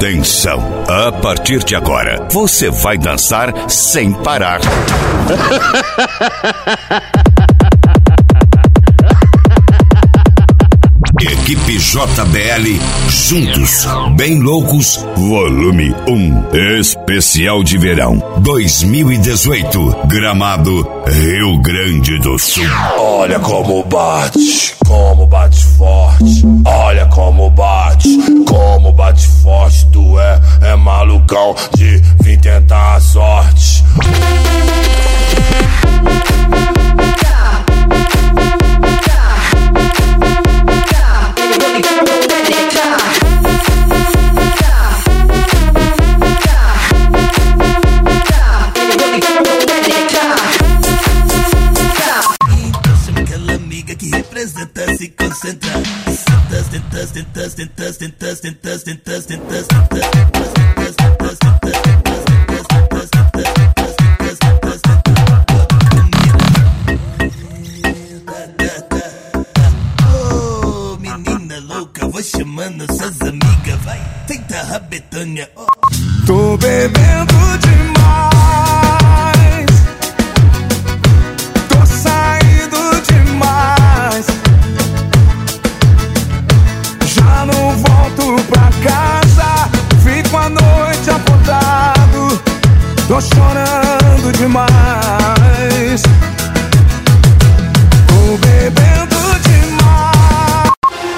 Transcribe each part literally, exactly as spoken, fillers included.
Atenção! A partir de agora, você vai dançar sem parar. Equipe J B L, juntos, bem loucos, volume um, especial de verão dois mil e dezoito, Gramado, Rio Grande do Sul. Olha como bate, como bate forte. Olha como bate, como bate forte. Tu é, é malucão de vir tentar a sorte. Representa, se concentra. Tentas, tentas, tentas, tentas, tentas, tentas, tentas, tentas, oh, menina louca, vou chamando suas amigas, vai, tenta a Betânia. Tô bebendo demais. Tô chorando demais. Tô bebendo demais.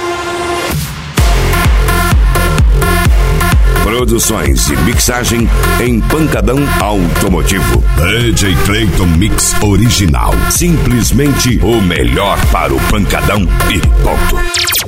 Produções e mixagem em Pancadão Automotivo. D J Clayton Mix Original. Simplesmente o melhor para o pancadão e ponto.